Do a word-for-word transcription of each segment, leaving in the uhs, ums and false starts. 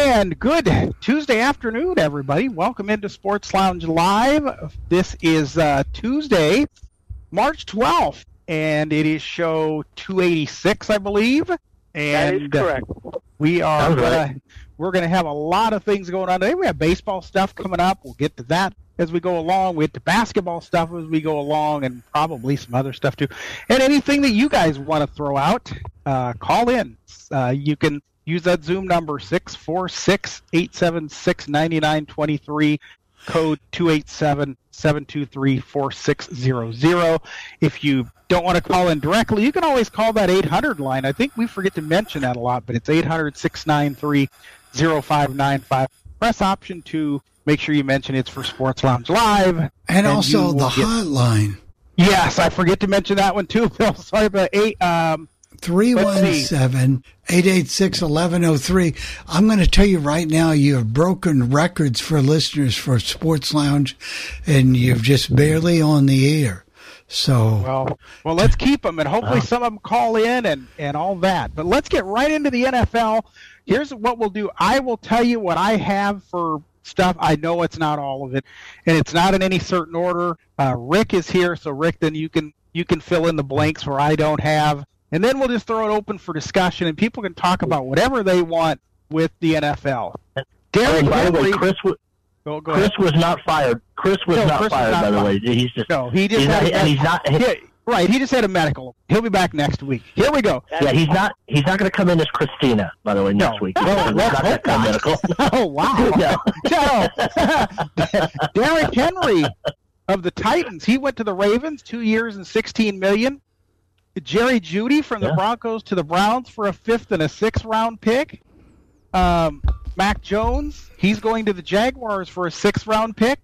And good Tuesday afternoon, everybody. Welcome into Sports Lounge Live. This is uh, Tuesday, March twelfth, and it is show two eighty-six, I believe. And that is correct. Uh, we are right. uh, we're going to have a lot of things going on today. We have baseball stuff coming up. We'll get to that as we go along. We get to basketball stuff as we go along, and probably some other stuff too. And anything that you guys want to throw out, uh, call in. Uh, you can use that Zoom number, six four six, eight seven six, nine nine two three, code two eight seven, seven two three, four six zero zero. If you don't want to call in directly, you can always call that eight hundred line. I think we forget to mention that a lot, but it's eight hundred, six nine three, zero five nine five. Press option two. Make sure you mention it's for Sports Lounge Live. And, and also the get... hotline. Yes, I forget to mention that one too, Bill. Sorry about eight. Um, three one seven, eight eight six, one one zero three. I'm going to tell you right now, you have broken records for listeners for Sports Lounge, and you're just barely on the air. So well, well, let's keep them, and hopefully uh, some of them call in and, and all that. But let's get right into the N F L. Here's what we'll do. I will tell you what I have for stuff. I know it's not all of it, and it's not in any certain order. Uh, Rick is here, so Rick, then you can you can fill in the blanks where I don't have. And then we'll just throw it open for discussion, and people can talk about whatever they want with the N F L. Derrick oh, by Henry, the way, Chris, w- go, go Chris was not fired. Chris was no, not Chris fired, not by the fired. way. He's just no, he just he's had not, a, and he's not. He, yeah, right, he just had a medical. He'll be back next week. Here we go. Yeah, he's not. He's not going to come in as Christina, by the way, next no, week. No, no, not that kind of medical. Oh wow! no. no. Derrick Henry of the Titans. He went to the Ravens, two years and sixteen million. Jerry Jeudy from the yeah. Broncos to the Browns for a fifth and a sixth round pick. Um, Mac Jones, he's going to the Jaguars for a sixth round pick.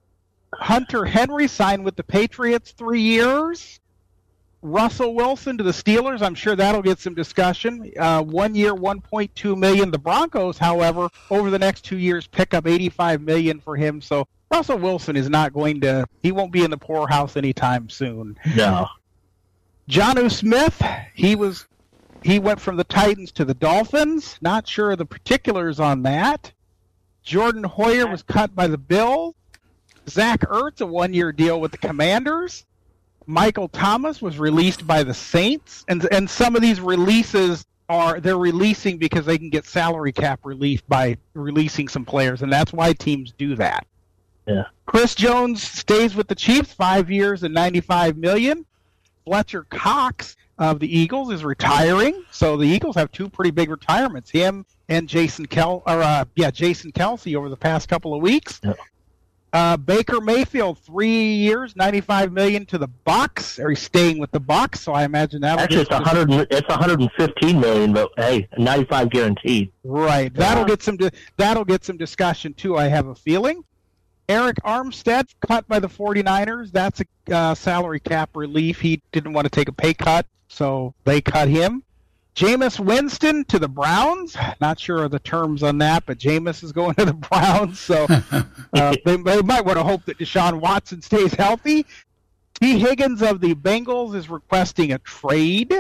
Hunter Henry signed with the Patriots three years. Russell Wilson to the Steelers. I'm sure that'll get some discussion. Uh, one year, one point two million dollars. The Broncos, however, over the next two years, pick up eighty-five million dollars for him. So Russell Wilson is not going to, he won't be in the poorhouse anytime soon. No. Jonnu Smith, he was, he went from the Titans to the Dolphins. Not sure of the particulars on that. Jordan Hoyer was cut by the Bills. Zach Ertz, a one-year deal with the Commanders. Michael Thomas was released by the Saints. And and some of these releases are, they're releasing because they can get salary cap relief by releasing some players, and that's why teams do that. Yeah. Chris Jones stays with the Chiefs, five years and ninety-five million dollars. Fletcher Cox of the Eagles is retiring, so the Eagles have two pretty big retirements. Him and Jason Kel, or uh, yeah, Jason Kelce over the past couple of weeks. Yeah. Uh, Baker Mayfield, three years, ninety-five million dollars to the Bucks. Or he's staying with the Bucks, so I imagine that. Actually, it's one hundred. It's one hundred fifteen million dollars, but hey, ninety-five guaranteed. Right. That'll get some. That'll get some discussion too. I have a feeling. Eric Armstead, cut by the 49ers. That's a uh, salary cap relief. He didn't want to take a pay cut, so they cut him. Jameis Winston to the Browns. Not sure of the terms on that, but Jameis is going to the Browns, so uh, they, they might want to hope that Deshaun Watson stays healthy. T. Higgins of the Bengals is requesting a trade.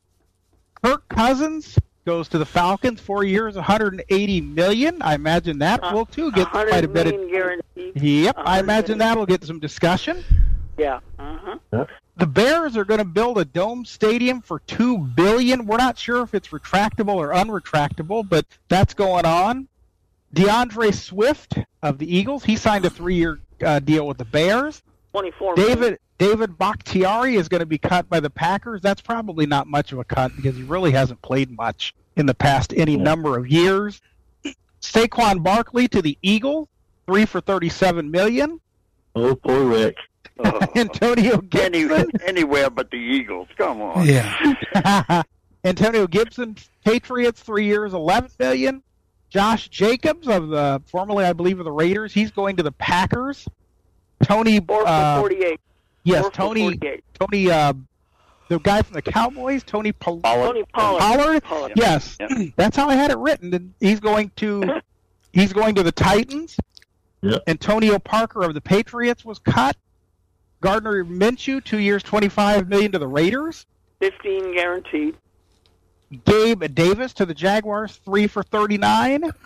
Kirk Cousins goes to the Falcons, four years, one hundred eighty million dollars. I imagine that uh, will too get quite a bit of guaranteed. Yep, I imagine that will get some discussion. Yeah. Uh-huh. The Bears are going to build a dome stadium for two billion dollars. We're not sure if it's retractable or unretractable, but that's going on. DeAndre Swift of the Eagles, he signed a three-year uh, deal with the Bears. twenty-four David David Bakhtiari is going to be cut by the Packers. That's probably not much of a cut because he really hasn't played much in the past any number of years. Saquon Barkley to the Eagles, three for thirty-seven million dollars. Oh, poor Rick. Oh. Antonio Gibson. Any, anywhere but the Eagles. Come on. Yeah. Antonio Gibson, Patriots, three years, eleven million dollars. Josh Jacobs of the formerly, I believe, of the Raiders. He's going to the Packers. Tony. Four for uh, forty-eight. Yes, Four Tony. forty-eight. Tony. Uh, the guy from the Cowboys, Tony Pollard. Tony Pollard. Pollard? Pollard. Yes, Yep. That's how I had it written. And he's going to. He's going to the Titans. Yep. Antonio Parker of the Patriots was cut. Gardner Minshew, two years, twenty-five million dollars to the Raiders. fifteen guaranteed. Gabe Davis to the Jaguars, three for thirty-nine.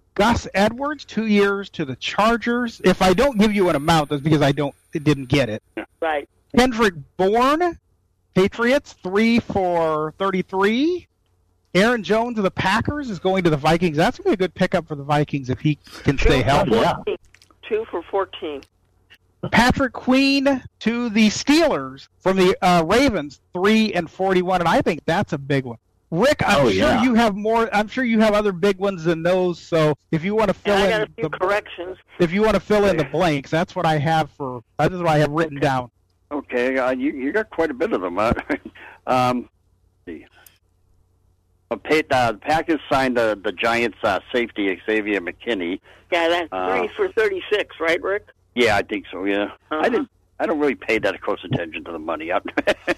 Gus Edwards, two years to the Chargers. If I don't give you an amount, that's because I don't didn't get it. Right. Kendrick Bourne, Patriots, three for thirty-three. Aaron Jones of the Packers is going to the Vikings. That's going to be a good pickup for the Vikings if he can stay healthy. Yeah. Two for fourteen. Patrick Queen to the Steelers from the uh, Ravens, three and forty-one, and I think that's a big one. Rick, I'm Oh, sure yeah. you have more. I'm sure you have other big ones than those. So if you want to fill And I in got a few the corrections. if you want to fill in the blanks, that's what I have for. That's what I have written Okay. down. Okay, uh, you you got quite a bit of them. Huh? um, let's see. Uh, Pat- uh, the Packers signed uh, the Giants uh, safety Xavier McKinney. Yeah, that's Uh, three for thirty-six, right, Rick? Yeah, I think so. Yeah, Uh-huh. I didn't. I don't really pay that close attention to the money. um,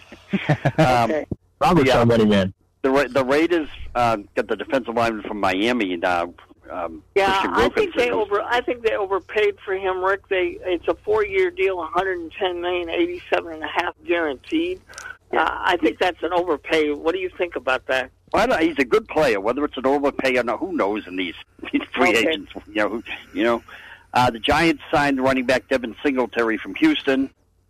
Okay. Robert Yeah. yeah. money man. the Ra- the Raiders uh, got the defensive lineman from Miami. And, uh, um, Yeah, Christian I think they Wilkinson. over. I think they overpaid for him, Rick. They it's a four-year deal, one hundred ten million, eighty-seven and a half guaranteed. Uh, I think that's an overpay. What do you think about that? Well, I don't- he's a good player. Whether it's an overpay or not, who knows? In these, these free Okay. agents, you know, who, you know, uh, the Giants signed running back Devin Singletary from Houston.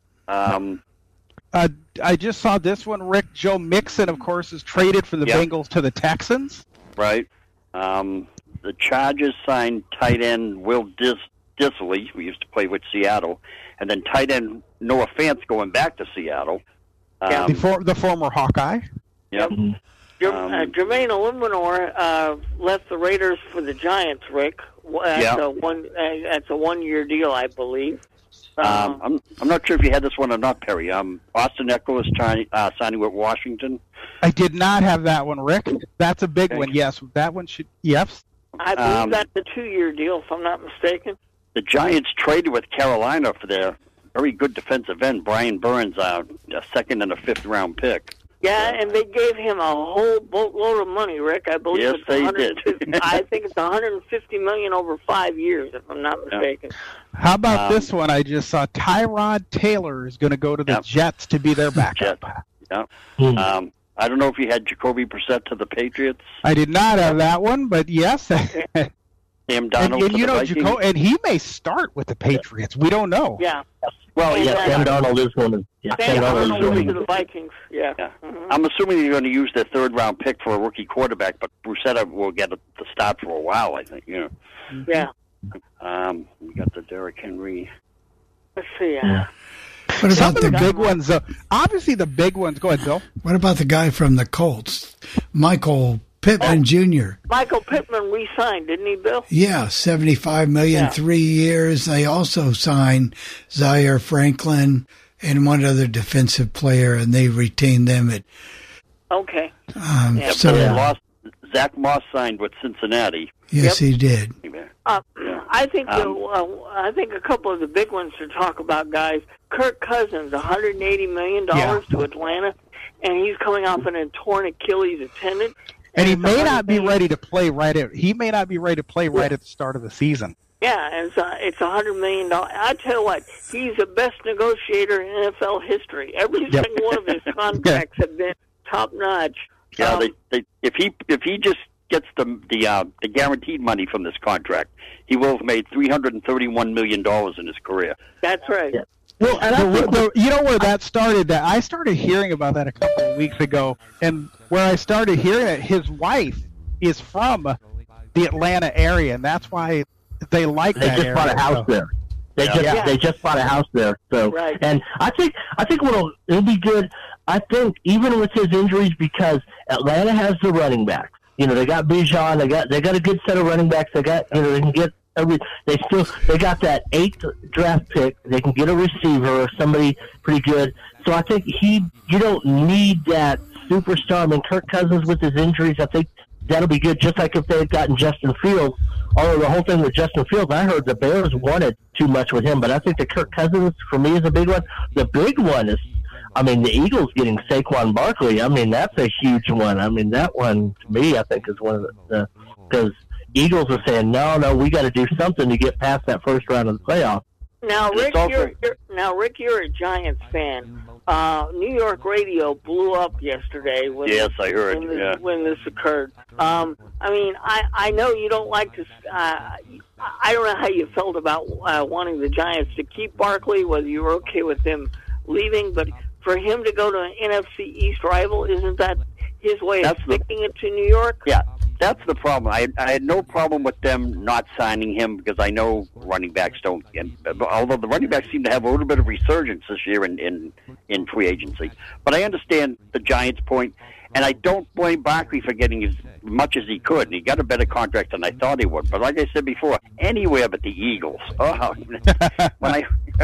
Um, Uh, I just saw this one, Rick. Joe Mixon, of course, is traded from the Yeah. Bengals to the Texans. right. Um, the Chargers signed tight end Will Dis- Disley, who used to play with Seattle, and then tight end Noah Fant going back to Seattle. Yeah. the, Um, for, the former Hawkeye. yep. Mhm. Jer- Um, uh, Jermaine Illuminor uh, left the Raiders for the Giants, Rick. Well, That's Yeah. a one. Uh, that's a one-year deal, I believe. Um, Uh, I'm I'm not sure if you had this one or not, Perry. Um, Austin Eckler is trying, uh, signing with Washington. I did not have that one, Rick. That's a big Okay. one. Yes, that one should. Yes. I believe um, that's a two-year deal, if I'm not mistaken. The Giants traded with Carolina for their very good defensive end, Brian Burns, uh, a second and a fifth round pick. Yeah, and they gave him a whole boatload of money, Rick. I believe Yes, it's they one hundred fifty did. I think it's one hundred fifty million over five years, if I'm not Yeah. mistaken. How about Um, this one? I just saw Tyrod Taylor is going to go to the Yep. Jets to be their backup. Yeah. Mhm. Um, I don't know if you had Jacoby Brissett to the Patriots, I did not have that one, but yes. and, Sam Darnold and to you the know, Vikings. Jaco- and he may start with the Patriots. We don't know. Yeah. Well, And, yeah, uh, Sam Darnold is one of yeah, Sam Sam Darnold Darnold is went one to of the Vikings. Yeah. Yeah. Mhm. I'm assuming you're going to use their third round pick for a rookie quarterback, but Brissett will get the start for a while, I think. You know. Yeah. Um, we got the Derrick Henry. Let's see. Uh, Yeah. What Some about of the the big ones, though. Obviously, the big ones. Go ahead, Bill. what about the guy from the Colts, Michael Pittman Junior? Michael Pittman re-signed, didn't he, Bill? Yeah, seventy-five million, Yeah. three years. They also signed Zaire Franklin and one other defensive player, and they retained them at. Okay. Um, Yeah, so They lost. Zach Moss signed with Cincinnati. yes, Yep. he did. Uh, I think the, Um, uh, I think a couple of the big ones to talk about, guys. Kirk Cousins, one hundred eighty million dollars to Atlanta, and he's coming off an torn Achilles tendon. And he it's may one not be hundred ready to play right at. He may not be ready to play right at the start of the season. Yeah, and it's a, it's a hundred million dollars. I tell you what, he's the best negotiator in N F L history. Every Yep. single one of his contracts have been top notch. Yeah, Um, they, they, if he if he just gets the the uh, the guaranteed money from this contract, he will have made three hundred and thirty one million dollars in his career. That's right. Yeah. Well, and I The- think the- you know where that started? That I started hearing about that a couple of weeks ago, and where I started hearing it, his wife is from the Atlanta area, and that's why they like they that just area. bought a house So- there. They Yeah. just Yeah. they just bought a house there. So Right. and I think I think what'll it'll be good. I think even with his injuries, because Atlanta has the running backs. You know, they got Bijan, they got they got a good set of running backs. They got you know they can get every they still they got that eighth draft pick. They can get a receiver or somebody pretty good. So I think he you don't need that superstar. I mean, Kirk Cousins with his injuries, I think that'll be good. Just like if they had gotten Justin Fields. Although the whole thing with Justin Fields, I heard the Bears wanted too much with him, but I think the Kirk Cousins for me is a big one. The big one is, I mean, the Eagles getting Saquon Barkley. I mean, that's a huge one. I mean, that one to me, I think, is one of the because Eagles are saying no, no, we got to do something to get past that first round of the playoffs. Now, It's Rick, also- you're, you're now Rick, you're a Giants fan. Uh, New York radio blew up yesterday when yes, this, I heard. when this, yeah. when this occurred. Um, I mean, I, I know you don't like to. Uh, I don't know how you felt about uh, wanting the Giants to keep Barkley, whether you were okay with them leaving, but for him to go to an N F C East rival, isn't that his way That's of the, sticking it to New York? Yeah, that's the problem. I, I had no problem with them not signing him because I know running backs don't. And, although the running backs seem to have a little bit of resurgence this year in, in, in free agency. But I understand the Giants' point, and I don't blame Barkley for getting as much as he could. And he got a better contract than I thought he would. But like I said before, anywhere but the Eagles. Oh, when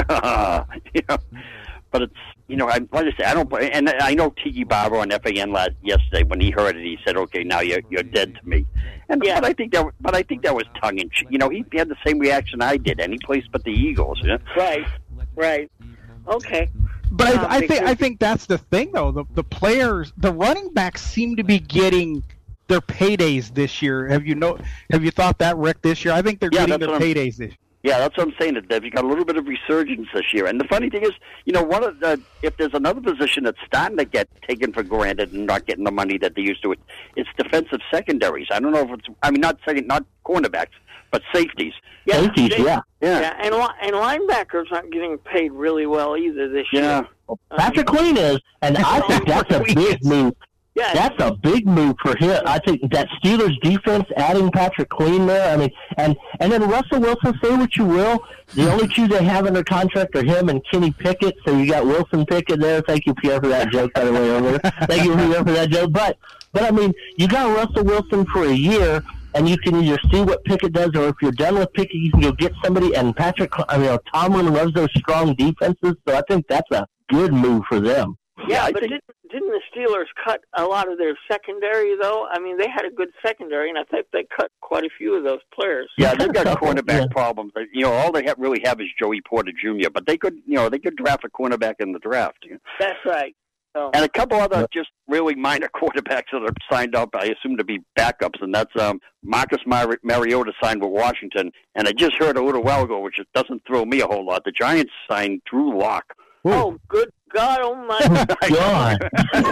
I, you know, but it's. You know, I, like I say, I don't, and I know Tiki Barber on F A N last yesterday when he heard it, he said, "Okay, now you're you're dead to me." And yeah. but I think that, but I think that was tongue in cheek. You know, he had the same reaction I did, any place but the Eagles. Yeah? Right, right, okay. But Um, I, I think because- I think that's the thing, though. The the players, the running backs, seem to be getting their paydays this year. Have you know? Have you thought that, Rick? This year, I think they're Yeah, getting that's their what I'm- paydays this year. Yeah, that's what I'm saying. That they've got a little bit of resurgence this year. And the funny thing is, you know, one of the if there's another position that's starting to get taken for granted and not getting the money that they used to, it it's defensive secondaries. I don't know if it's, I mean, not second, not cornerbacks, but safeties. Yeah, Safeties, they- yeah. Yeah, Yeah, and li- and linebackers aren't getting paid really well either this yeah. year. Patrick Queen is, and I think that's a big move. Yeah, That's a big move for him. I think that Steelers defense adding Patrick Queen there. I mean, and and then Russell Wilson. Say what you will, the only two they have under contract are him and Kenny Pickett. So you got Wilson Pickett there. Thank you, Pierre, for that joke. By the way, earlier. Thank you, Pierre, for that joke. But but I mean, you got Russell Wilson for a year, and you can either see what Pickett does, or if you're done with Pickett, you can go get somebody. And Patrick, I mean, Tomlin loves those strong defenses, so I think that's a good move for them. yeah, I but think- didn't, didn't the Steelers cut a lot of their secondary, though? I mean, they had a good secondary, and I think they cut quite a few of those players. Yeah, they've got Couple, cornerback yeah. problems. You know, all they have, really have is Joey Porter Junior But they could, you know, they could draft a cornerback in the draft. You know? That's right. So, And a couple other just really minor quarterbacks that are signed up, I assume to be backups, and that's um, Marcus Mar- Mariota signed with Washington. And I just heard a little while ago, which it doesn't throw me a whole lot, the Giants signed Drew Lock. oh, good God Almighty! God.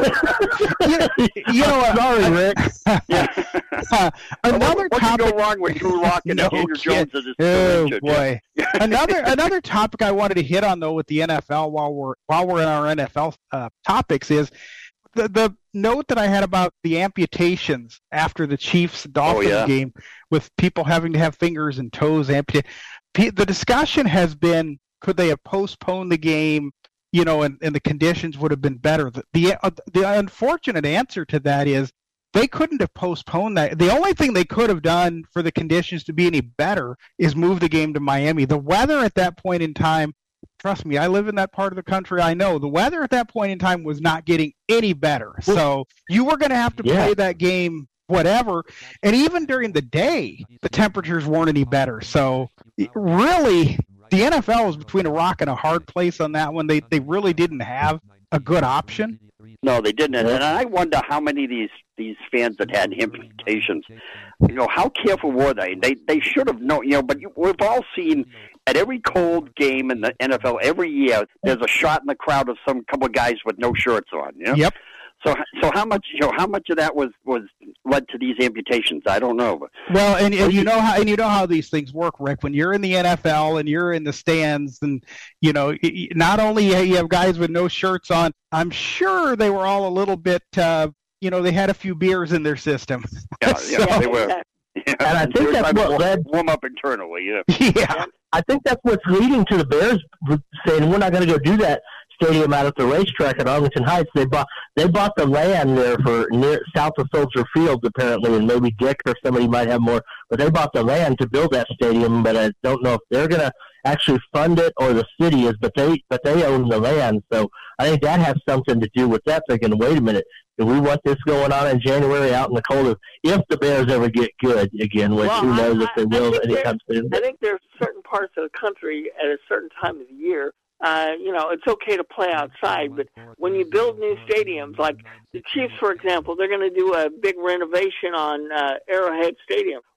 You, you know what? Sorry, Rick. Yeah. Uh, another what, what topic. could go wrong with Drew Lock and No Daniel kid. Jones as his Oh injured? boy! another another topic I wanted to hit on though with the N F L while we're while we're in our N F L uh, topics is the the note that I had about the amputations after the Chiefs Dolphins yeah. game, with people having to have fingers and toes amputated. P- The discussion has been, could they have postponed the game? You know, and, and the conditions would have been better. The the, uh, the unfortunate answer to that is they couldn't have postponed that. The only thing they could have done for the conditions to be any better is move the game to Miami. The weather at that point in time, trust me, I live in that part of the country. I know the weather at that point in time was not getting any better. So you were going to have to Yeah. play that game whatever. And even during the day, the temperatures weren't any better. So really, the N F L was between a rock and a hard place on that one. They they really didn't have a good option. No, they didn't. And I wonder how many of these, these fans that had amputations, you know, how careful were they? They they should have known, you know, but you, we've all seen at every cold game in the N F L every year, there's a shot in the crowd of some couple of guys with no shirts on, you know? Yep. So, so how much, you know, how much of that was, was led to these amputations? I don't know. But Well, and, and you know how and you know how these things work, Rick. When you're in the N F L and you're in the stands, and you know, y- y- not only you have guys with no shirts on, I'm sure they were all a little bit, uh, you know, they had a few beers in their system. yeah, yeah, So- they were. Yeah, And I think they were that's trying to what warm, led- warm up internally. Yeah. Yeah. I think that's what's leading to the Bears saying we're not going to go do that stadium out at the racetrack at Arlington Heights. They bought they bought the land there for near south of Soldier Field apparently, and maybe Dick or somebody might have more. But they bought the land to build that stadium. But I don't know if they're going to actually fund it or the city is. But they but they own the land, so I think that has something to do with that. Thinking, wait a minute, do we want this going on in January out in the cold? If the Bears ever get good again, which Well, who knows I- if they I- I will think anytime soon. I think there's certain parts of the country at a certain time of the year, uh, you know, it's okay to play outside, but when you build new stadiums, like the Chiefs, for example, they're going to do a big renovation on uh, Arrowhead Stadium.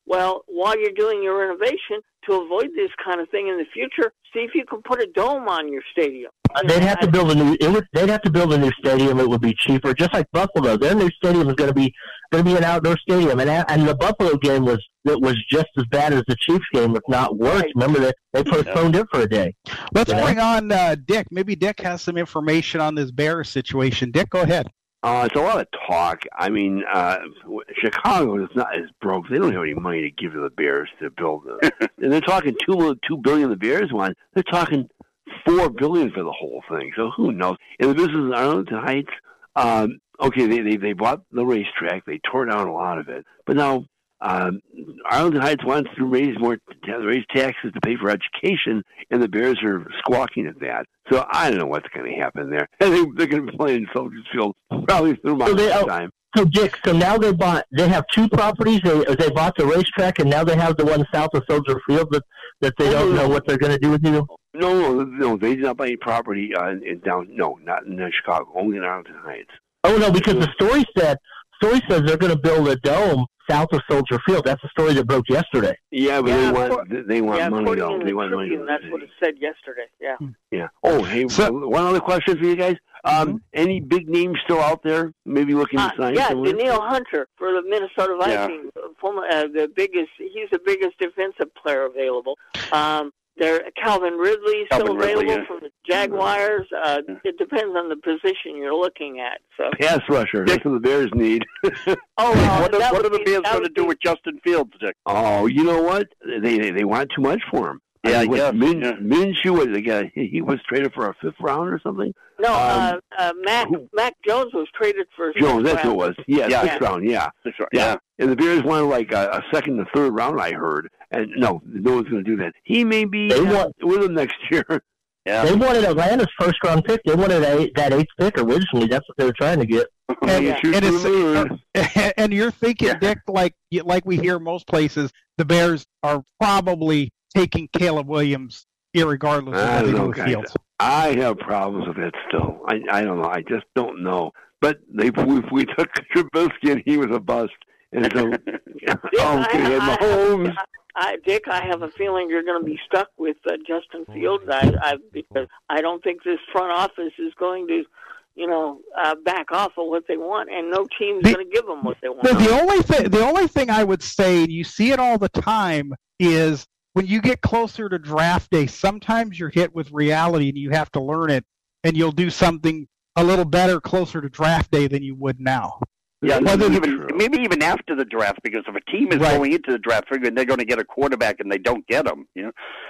Well, while you're doing your renovation, to avoid this kind of thing in the future, see if you can put a dome on your stadium. Uh, they'd have to build a new. It would. They'd have to build a new stadium. It would be cheaper, just like Buffalo. Their new stadium is going to be going to be an outdoor stadium, and and the Buffalo game was it was just as bad as the Chiefs game, if not worse. Right. Remember that they postponed it for a day. Let's Yeah. bring on uh, Dick. Maybe Dick has some information on this Bears situation. Dick, go ahead. Uh, it's a lot of talk. I mean, uh, Chicago is not is broke. They don't have any money to give to the Bears to build them. And they're talking two two billion the Bears want. They're talking four billion for the whole thing. So who knows? In the business of Arlington Heights, um, okay, they, they they bought the racetrack. They tore down a lot of it, but now um, Arlington Heights wants to raise more to raise taxes to pay for education, and the Bears are squawking at that. So I don't know what's going to happen there. I think they're going to be playing Soldiers Field probably through my So they- oh, time. So Dick, so now they bought. They have two properties. They they bought the racetrack, and now they have the one south of Soldier Field that that they don't know what they're going to do with you. No, no, no. They did not buy any property uh, in down. No, not in uh, Chicago. Only in Arlington Heights. Oh no, because the story said story says they're going to build a dome south of Soldier Field. That's the story that broke yesterday. Yeah, but Yeah, they for- want they want yeah, money according though. to They the want money. Tribune, that's what it said yesterday. Yeah. Yeah. Oh, hey, So- one other question for you guys. Um, Mm-hmm. any big names still out there? Maybe looking Uh, to sign yeah, someone? Daniil Hunter for the Minnesota Yeah. Vikings, former uh, the biggest. He's the biggest defensive player available. Um, there, Calvin Ridley still Calvin Ridley, available yeah. from the Jaguars. Uh, it depends on the position you're looking at. So, Pass rusher. That's what the Bears need. oh, uh, What, are- that what are would the be- Bears that going to would do be- with Justin Fields, Dick? Oh, you know what? They they, they want too much for him. Yeah, I mean, what, guess, Min, yeah. Minshew, what, they got, he he was traded for a fifth round or something. No, uh, Um, uh, Mac who- Mac Jones was traded for a Jones, sixth that's who it round. was. Yeah, Yeah. sixth round. Yeah. That's right. Yeah. Yeah. And the Bears wanted like a, a second and third round, I heard. And no, no one's going to do that. He may be They uh, want- with them next year. Yeah. They wanted Atlanta's first round pick. They wanted a, that eighth pick originally. That's what they were trying to get. And, You shoot and, for it's, the moon. and you're thinking, Yeah. Dick, like like we hear most places, the Bears are probably taking Caleb Williams, irregardless of I what they don't do know, with guys. Fields. I have problems with that still. I I don't know. I just don't know. But they we, we took Trubisky and he was a bust. And so, Dick, oh, I, they had I, Mahomes. I, I, Dick, I have a feeling you're going to be stuck with uh, Justin Fields. I, I, because I don't think this front office is going to, you know, uh, back off of what they want, and no team's The- going to give them what they want. The, the only thing, the only thing I would say, and you see it all the time, is when you get closer to draft day, sometimes you're hit with reality, and you have to learn it, and you'll do something a little better closer to draft day than you would now. Yeah, Whether maybe the- even, maybe even after the draft, because if a team is Right. going into the draft figuring they're going to get a quarterback and they don't get him, you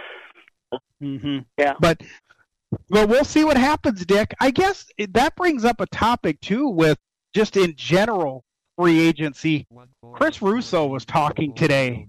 know. Mm-hmm. Yeah. But but we'll see what happens, Dick. I guess it, that brings up a topic too with just in general free agency. Chris Russo was talking today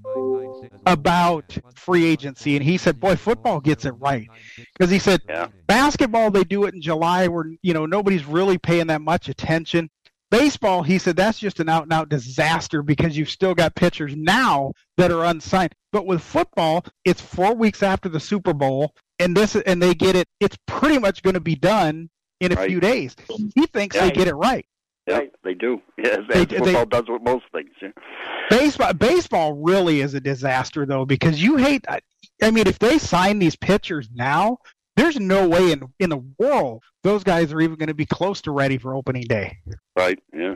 about free agency, and he said, "Boy, football gets it right," because he said Yeah. basketball they do it in July where you know nobody's really paying that much attention. Baseball, he said, that's just an out-and-out disaster because you've still got pitchers now that are unsigned. But with football, it's four weeks after the Super Bowl, and this and they get it. It's pretty much going to be done in a Right. few days. He thinks Yeah. they get it right. Yeah, Right. they do. Yeah, as They- football they- does with most things. Yeah. Baseball, baseball really is a disaster though because you hate. I mean, if they sign these pitchers now, there's no way in in the world those guys are even going to be close to ready for opening day. Right. Yeah.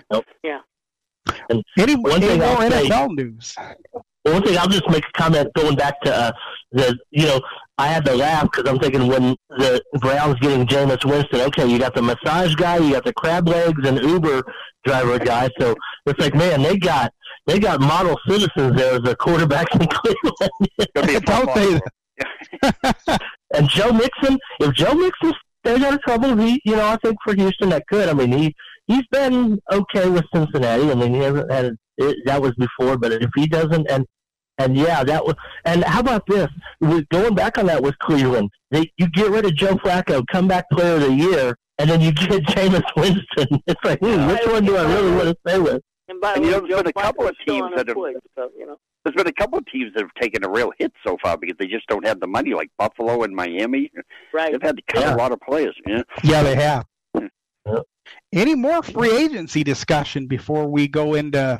Any, One any thing more I'll N say- F L news? One thing, I'll just make a comment going back to uh, the, you know, I had to laugh because I'm thinking when the Browns getting Jameis Winston, okay, you got the massage guy, you got the crab legs and Uber driver guy. So it's like, man, they got they got model citizens there as the quarterbacks in Cleveland. Gonna be a Don't football say field. And Joe Mixon, if Joe Mixon stays out of trouble, he, you know, I think for Houston that could. I mean, he he's been okay with Cincinnati. I mean, he hasn't had it, that was before, but if he doesn't, and and yeah, that was. And how about this? With, going back on that with Cleveland, they, you get rid of Joe Flacco, come back Player of the Year, and then you get Jameis Winston. It's like, hmm, which one do I really want to stay with? And by And the you way, know, Joe there's been a couple Flacco's of still teams on that have- his leg, so, you know. There's been a couple of teams that have taken a real hit so far because they just don't have the money, like Buffalo and Miami. Right. They've had to cut Yeah. a lot of players. Yeah. Yeah, they have. Yep. Any more free agency discussion before we go into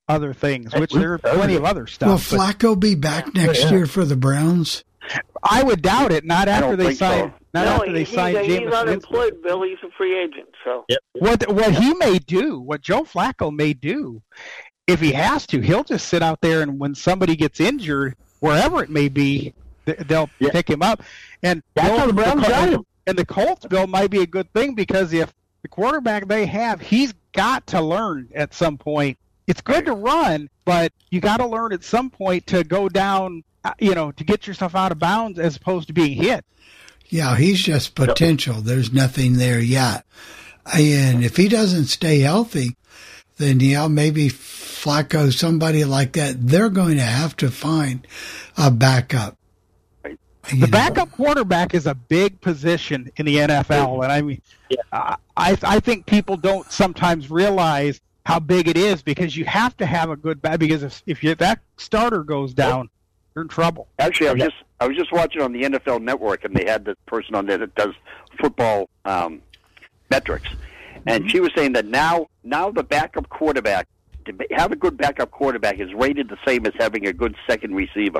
other things, which there are plenty of other stuff. Will Flacco be back next yeah. year for the Browns? I would doubt it. Not after they sign. So. Not no, after they he's, sign he's Jameis unemployed, Bill. He's a free agent. So Yep. what what he may do, what Joe Flacco may do, if he has to, he'll just sit out there, and when somebody gets injured, wherever it may be, they'll Yeah. pick him up. And That's Bill, how the Browns the, got him. And the Colts, Bill, might be a good thing because if the quarterback they have, he's got to learn at some point. It's good to run, but you got to learn at some point to go down, you know, to get yourself out of bounds as opposed to being hit. Yeah, he's just potential. There's nothing there yet. And if he doesn't stay healthy, then, yeah, maybe Flacco, somebody like that, they're going to have to find a backup. The backup quarterback is a big position in the N F L, and I mean, Yeah. I I think people don't sometimes realize how big it is because you have to have a good back. Because if if you, that starter goes down, you're in trouble. Actually, I was just I was just watching on the N F L Network, and they had this person on there that does football um, metrics, and Mm-hmm. she was saying that now now the backup quarterback, to be- have a good backup quarterback is rated the same as having a good second receiver.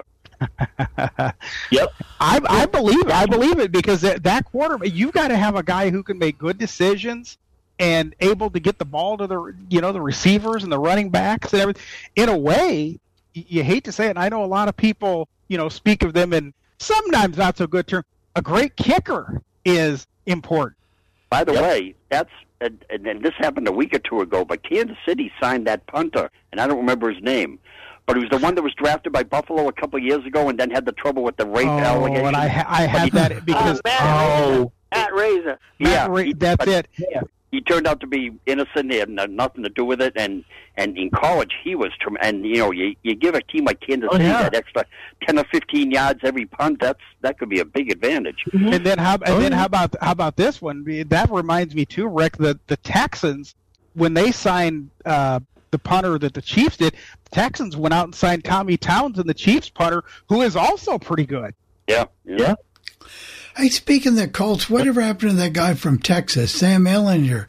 Yep. I I believe it. I believe it because that, that quarterback, you've got to have a guy who can make good decisions and able to get the ball to the you know the receivers and the running backs and everything. In a way, y- you hate to say it, and I know a lot of people you know speak of them in sometimes not so good terms. A great kicker is important. By the Yep. way, that's and, and, and this happened a week or two ago, but Kansas City signed that punter, and I don't remember his name. But he was the one that was drafted by Buffalo a couple of years ago and then had the trouble with the rape Oh, allegations. and I ha- I had that because uh, Matt Oh. Razor. Matt Razor. Matt yeah, Ra- he- that's but it. He turned out to be innocent. He had no- nothing to do with it. And, and in college, he was trem- and you know you you give a team like Kansas Oh, City yeah. that extra ten or fifteen yards every punt. That's that could be a big advantage. And then how and Oh, then yeah. how about how about this one? That reminds me too, Rick. The the Texans, when they signed uh, the punter that the Chiefs did, the Texans went out and signed Tommy Townsend, the Chiefs punter, who is also pretty good. Yeah, Yeah. Hey, speaking of the Colts, whatever happened to that guy from Texas, Sam Ellinger?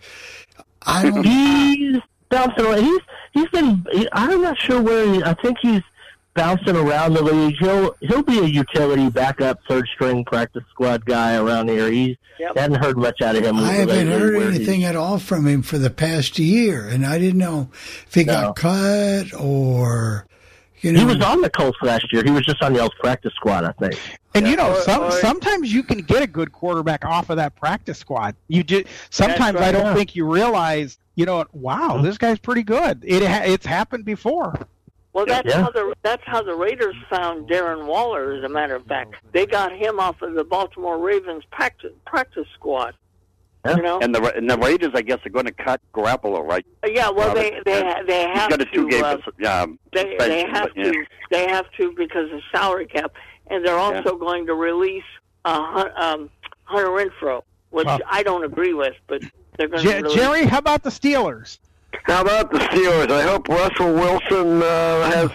I don't. He's bouncing around. He's he's been. He, I'm not sure where. He, I think he's bouncing around the league. He'll he'll be a utility backup, third string practice squad guy around here. He's Yep. hadn't heard much out of him. I haven't lately, heard where anything he's- at all from him for the past year, and I didn't know if he No. got cut or, you know. He was on the Colts last year. He was just on the practice squad, I think. And you know, Or- some or- sometimes you can get a good quarterback off of that practice squad. You just sometimes right, I don't yeah. think you realize, you know, wow, this guy's pretty good. It ha- it's happened before. Well, that's Yeah. how the that's how the Raiders found Darren Waller. As a matter of fact, they got him off of the Baltimore Ravens practice practice squad. Yeah. You know, and the and the Raiders, I guess, are going to cut Garoppolo, right? yeah. Well, Uh, they they ha- they He's have got a to. two-game uh, um, they they suspension, have but, yeah. to they have to because of salary cap, and they're also going to release uh, Hun- um, Hunter Renfro, which Wow. I don't agree with, but they're going J- to release. Jerry, how about the Steelers? How about the Steelers? I hope Russell Wilson uh, has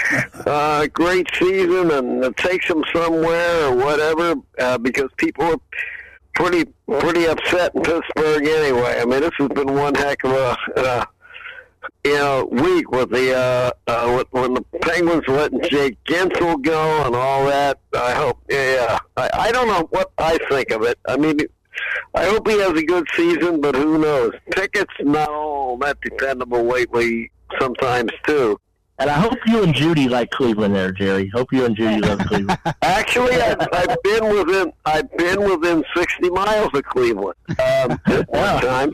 a uh, great season and uh, takes them somewhere or whatever, uh, because people are pretty pretty upset in Pittsburgh anyway. I mean, this has been one heck of a uh, you know week with the uh, uh, with, when the Penguins letting Jake Gensel go and all that. I hope, yeah. I, I don't know what I think of it. I mean. I hope he has a good season, but who knows? Pickett's not all that dependable lately sometimes, too. And I hope you and Judy like Cleveland there, Jerry. Hope you and Judy love Cleveland. Actually, I've, I've been within I've been within sixty miles of Cleveland um, at one time.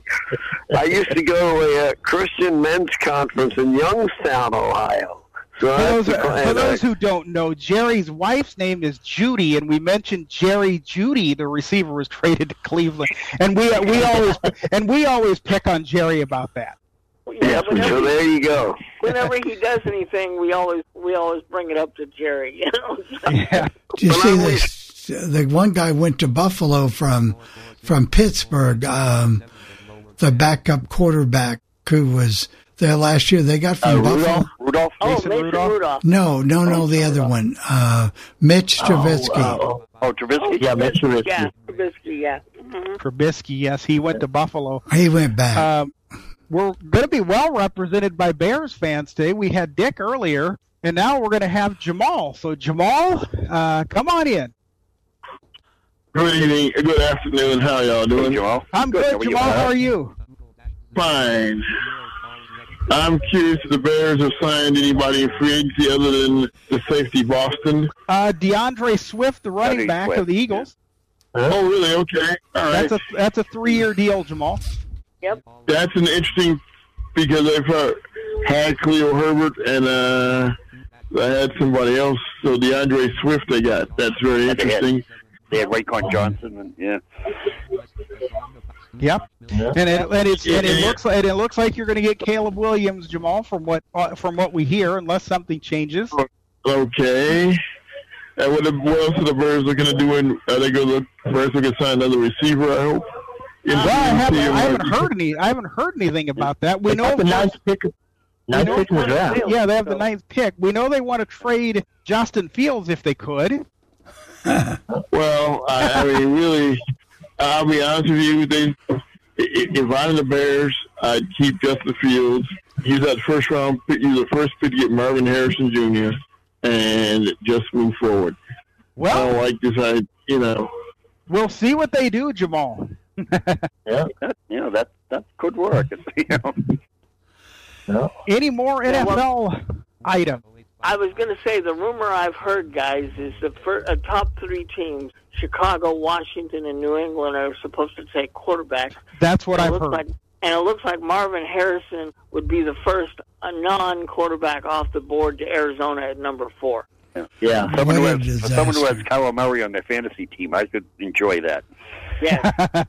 I used to go to a Christian men's conference in Youngstown, Ohio. So For those, that's- for and those I- who don't know, Jerry's wife's name is Judy, and we mentioned Jerry Judy, the receiver, was traded to Cleveland, and we we always and we always pick on Jerry about that. Yeah, yeah, whenever, so there you go. whenever he does anything, we always we always bring it up to Jerry. You know. Yeah, Do you But see I this? The one guy went to Buffalo from from Pittsburgh. Um, the backup quarterback who was there last year. They got from Uh, Buffalo. Rudolph? Rudolph. Oh, Mason Mason Rudolph? Rudolph. No, no, no. The other one, uh, Mitch Trubisky. Oh, Oh, Trubisky. yeah, Mitch Trubisky. Yeah, Trubisky. Yeah. Mhm. Trubisky, yes, he went to Buffalo. He went back. Um, we're going to be well represented by Bears fans today. We had Dick earlier, and now we're going to have Jamal. So, Jamal, uh, come on in. Good evening, good afternoon. How y'all doing? Hey, Jamal. I'm good, How are Jamal. you? How are you? Fine. I'm curious if the Bears have signed anybody in free agency other than the safety Boston. Uh, DeAndre Swift, the running DeAndre back Swift, of the Eagles. Yeah. Oh, really? Okay. All right. That's a that's a three-year deal, Jamal. Yep. That's an interesting because they've uh, had Khalil Herbert and uh, I had somebody else. So DeAndre Swift they got. That's very interesting. They had Raycon Johnson, and yeah. Yep. Yeah. And it and, it's, and it Yeah. looks like and it looks like you're going to get Caleb Williams, Jamal, from what uh, from what we hear, unless something changes. Okay. And what, the, what else are the Bears looking to do? In, are they going to look? Bears looking to sign another receiver? I hope. In Well, I haven't, free agency, I haven't heard any. I haven't heard anything about that. We They know got the of ninth course- pick, ninth know pick in the draft. Yeah, they have the ninth pick. We know they want to trade Justin Fields if they could. Well, I, I mean, really, I'll be honest with you. They, if I'm the Bears, I'd keep Justin Fields. Use that first round pick, use the first pick to get Marvin Harrison Junior and just move forward. I Well, don't like this. I, you know, we'll see what they do, Jamal. Yeah. That, you know, that, that could work. You know. Yeah. Any more N F L items? I was going to say the rumor I've heard, guys, is the first, uh, top three teams, Chicago, Washington, and New England, are supposed to take quarterbacks. That's what And it I've looks heard. Like, and it looks like Marvin Harrison would be the first a non-quarterback off the board to Arizona at number four. Yeah. Someone who What a has, for someone who has disaster. Kyler Murray on their fantasy team, I could enjoy that. Yeah.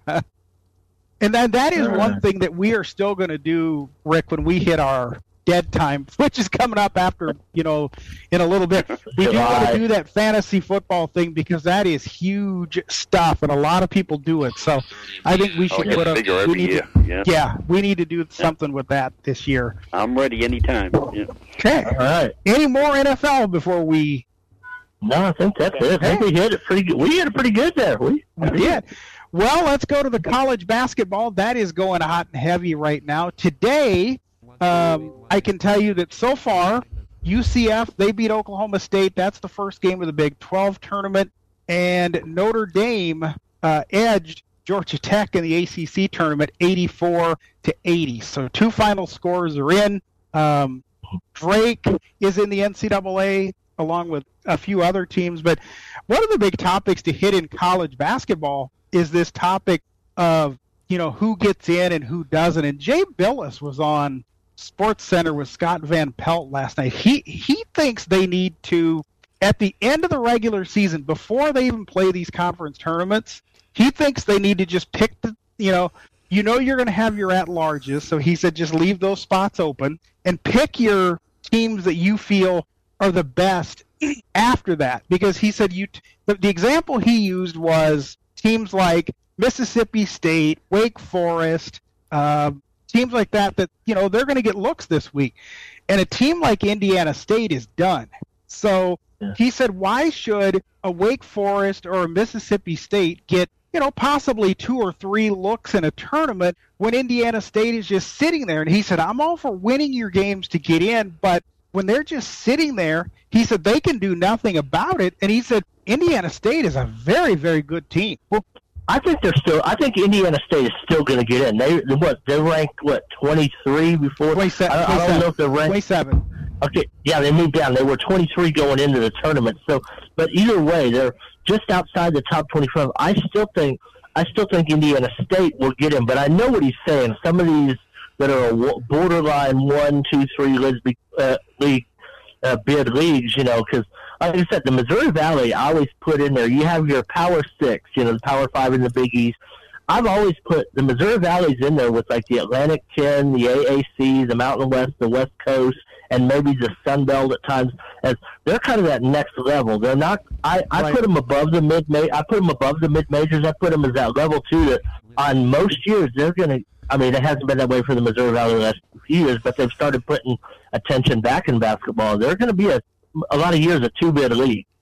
And then that is one thing that we are still going to do, Rick, when we hit our dead time, which is coming up after, you know, in a little bit. We do want July. to do that fantasy football thing because that is huge stuff, and a lot of people do it. So I think we Oh, should it put gets a bigger we every need year. to- Yeah. yeah, we need to do something with that this year. I'm ready anytime. Yeah. Okay. All right. Any more N F L before we No, I think that's it. I think we hit it pretty good. We hit it pretty good there. We, We did. Well, let's go to the college basketball. That is going hot and heavy right now. Today, um, I can tell you that so far, U C F, they beat Oklahoma State. That's the first game of the Big twelve tournament. And Notre Dame uh, edged Georgia Tech in the A C C tournament eighty-four to eighty. So two final scores are in. Um, Drake is in the N C double A along with a few other teams. But one of the big topics to hit in college basketball is this topic of, you know, who gets in and who doesn't. And Jay Billis was on Sports Center with Scott Van Pelt last night. He he thinks they need to, at the end of the regular season, before they even play these conference tournaments, he thinks they need to just pick the, you know, you know you're going to have your at-larges, so he said just leave those spots open and pick your teams that you feel are the best after that. Because he said you, the, the example he used was teams like Mississippi State, Wake Forest, uh, teams like that, that, you know, they're going to get looks this week. And a team like Indiana State is done. So Yeah. he said, why should a Wake Forest or a Mississippi State get, you know, possibly two or three looks in a tournament when Indiana State is just sitting there? And he said, I'm all for winning your games to get in, but when they're just sitting there, he said they can do nothing about it. And he said Indiana State is a very, very good team. well, I think they're still. I think Indiana State is still going to get in. They what? They're ranked what twenty-three before. twenty-seven. I, I don't know if they're ranked. twenty-seven. Okay, yeah, they moved down. They were twenty-three going into the tournament. So, but either way, they're just outside the top twenty-five. I still think, I still think Indiana State will get in. But I know what he's saying. Some of these that are a wa- borderline one, two, three league, uh, league uh, bid leagues, you know, because like I said, the Missouri Valley, I always put in there. You have your Power Six, you know, the Power Five and the Big East. I've always put the Missouri Valley's in there with like the Atlantic ten, the A A C, the Mountain West, the West Coast, and maybe the Sun Belt at times. As they're kind of that next level. They're not. I, I Right. put them above the mid. I put them above the mid majors. I put them as that level two. That on most years they're going to. I mean, it hasn't been that way for the Missouri Valley the last few years, but they've started putting attention back in basketball. They're going to be a a lot of years a two bid league.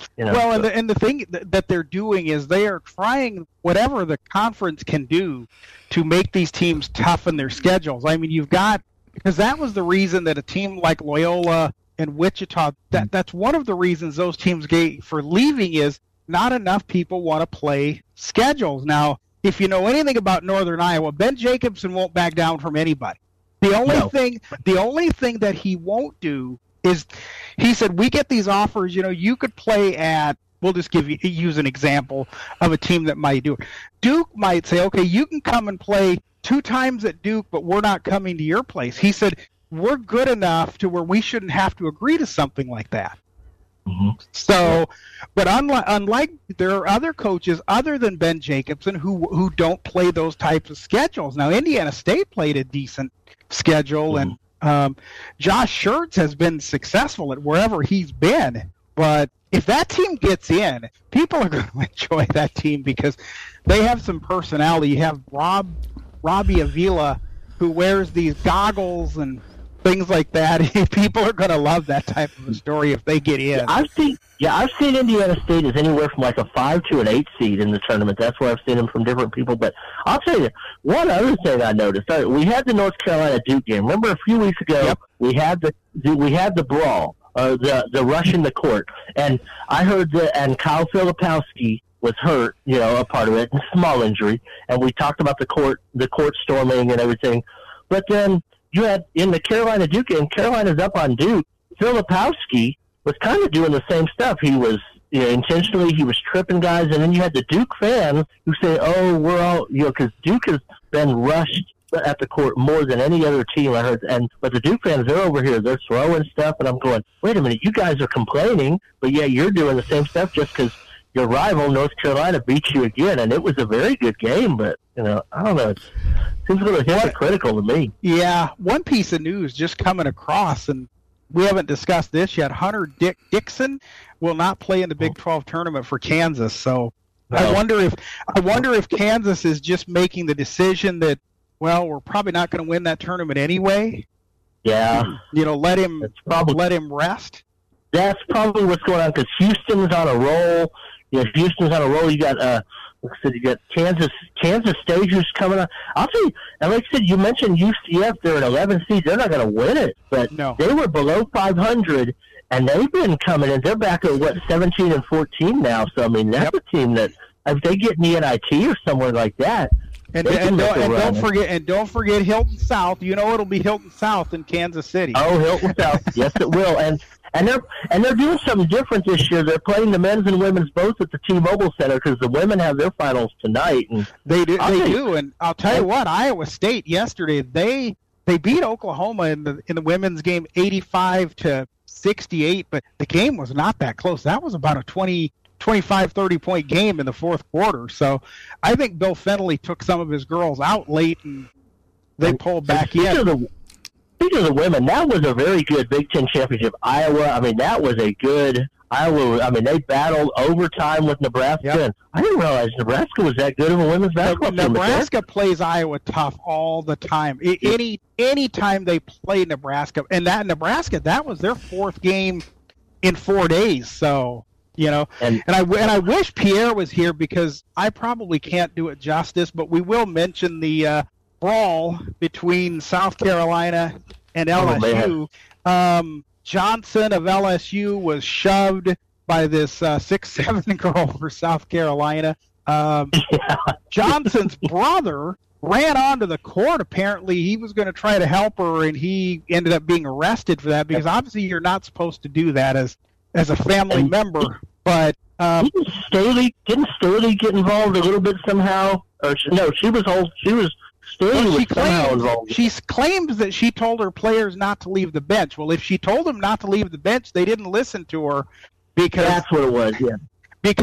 You know, well, so. and the, and the thing th- that they're doing is they are trying whatever the conference can do to make these teams toughen their schedules. I mean, you've got, because that was the reason that a team like Loyola and Wichita, that that's one of the reasons those teams gave for leaving is not enough people want to play schedules. Now, if you know anything about Northern Iowa, Ben Jacobson won't back down from anybody. The only No. thing, the only thing that he won't do is, he said, we get these offers. You know, you could play at. We'll just give you use an example of a team that might do it. Duke might say, okay, you can come and play two times at Duke, but we're not coming to your place. He said, we're good enough to where we shouldn't have to agree to something like that. Mm-hmm. So, but unlike, unlike there are other coaches other than Ben Jacobson who who don't play those types of schedules. Now, Indiana State played a decent schedule, Mm-hmm. and um, Josh Schertz has been successful at wherever he's been. But if that team gets in, people are going to enjoy that team because they have some personality. You have Rob Robbie Avila, who wears these goggles and things like that. People are going to love that type of a story if they get in. I've seen, yeah, I've seen Indiana State as anywhere from like a five to an eight seed in the tournament. That's where I've seen them from different people. But I'll tell you, one other thing I noticed: uh, we had the North Carolina Duke game. Remember a few weeks ago, Yep. we had the, the we had the brawl, uh, the the rush in the court, and I heard that, and Kyle Filipowski was hurt, you know, a part of it, small injury, and we talked about the court, the court storming and everything, but then. You had in the Carolina Duke game, Carolina's up on Duke. Filipowski was kind of doing the same stuff. He was, you know, intentionally, he was tripping guys, and then you had the Duke fans who say, "Oh, we're all," you know, because Duke has been rushed at the court more than any other team I heard. And but the Duke fans, they're over here, they're throwing stuff, and I'm going, "Wait a minute, you guys are complaining, but yeah, you're doing the same stuff just because your rival North Carolina beat you again." And it was a very good game, but you know, I don't know. It seems a little hypocritical to me. Yeah, one piece of news just coming across, and we haven't discussed this yet. Hunter Dick Dixon will not play in the Big twelve tournament for Kansas. So No. I wonder if I wonder if Kansas is just making the decision that, well, we're probably not going to win that tournament anyway. Yeah, You know, let him that's probably let him rest. that's probably what's going on because Houston's on a roll. You know, Houston's on a roll. You got uh, like I said, you got Kansas Kansas State who's coming on. I'll tell you, and like I said, you mentioned U C F. They're an eleven seed. They're not going to win it, but No. they were below five hundred, and they've been coming in. They're back at what seventeen and fourteen now. So I mean, that's Yep. a team that if they get in the N I T or somewhere like that. And, They can and, make don't, a and run. don't forget and don't forget Hilton South. You know it'll be Hilton South in Kansas City. Oh, Hilton South. Yes, it will. And and they're and they're doing something different this year. They're playing the men's and women's both at the T-Mobile Center because the women have their finals tonight. And They do. I'll They tell you- do. And I'll tell you what, Iowa State yesterday they they beat Oklahoma in the in the women's game eighty-five to sixty-eight, but the game was not that close. That was about a twenty, twenty-five, thirty point game in the fourth quarter. So I think Bill Fennelly took some of his girls out late and they pulled back speaking in. of the speaking of the women, that was a very good Big Ten championship. Iowa. I mean, that was a good Iowa. I mean, they battled overtime with Nebraska. Yep. And I didn't realize Nebraska was that good of a women's basketball team. but they're- Nebraska plays Iowa tough all the time. I- Any any time they play Nebraska, and that Nebraska, that was their fourth game in four days. So you know, And- and, I and I wish Pierre was here because I probably can't do it justice. But we will mention the uh, brawl between South Carolina and L S U. um, Johnson of L S U was shoved by this uh, six seven girl for South Carolina. Um, Yeah. Johnson's brother ran onto the court. Apparently, he was going to try to help her, and he ended up being arrested for that because obviously you're not supposed to do that as as a family And- member. But um, Didn't Staley didn't Staley get involved a little bit somehow? Or she, no, she was whole. She was Staley well, was she somehow claims involved. she claims that she told her players not to leave the bench. Well, if she told them not to leave the bench, they didn't listen to her because That's what it was. Yeah. because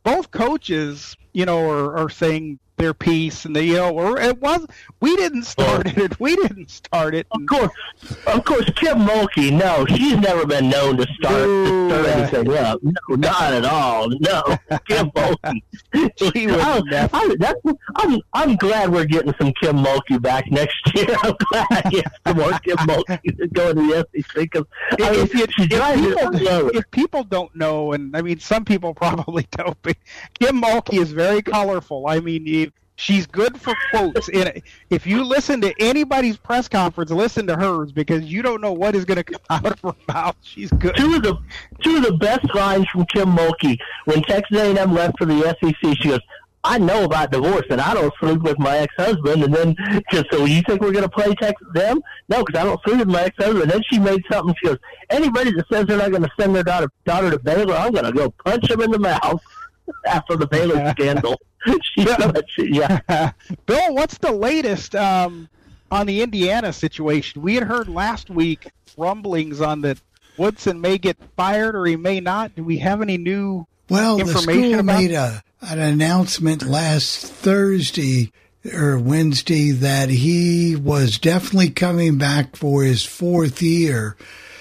both coaches, you know, are, are saying their piece, and they, you know, or it was we didn't start it. We didn't start it. Of course, of course, Kim Mulkey. No, she's never been known to start, Ooh, to start anything up. No, not at all. No, Kim Mulkey. She would I, never. I, that's, I'm I'm glad we're getting some Kim Mulkey back next year. I'm glad I get some more Kim Mulkey to go to the S E C because I mean, if, you, she drives if, it people, slow. if people don't know, and I mean, some people probably don't, but Kim Mulkey is very colorful. I mean, you, she's good for quotes. And if you listen to anybody's press conference, listen to hers because you don't know what is going to come out of her mouth. She's good. Two of the two of the best lines from Kim Mulkey when Texas A and M left for the S E C. She goes, "I know about divorce and I don't sleep with my ex-husband." And then, cause, so you think we're going to play Texas A and M? No, because I don't sleep with my ex-husband. And then she made something. She goes, "Anybody that says they're not going to send their daughter, daughter to Baylor, I'm going to go punch them in the mouth." After the Baylor scandal, she, she, yeah. Bill, what's the latest um, on the Indiana situation? We had heard last week rumblings on that Woodson may get fired or he may not. Do we have any new well, information the school about made a, an announcement last Thursday or Wednesday that he was definitely coming back for his fourth year.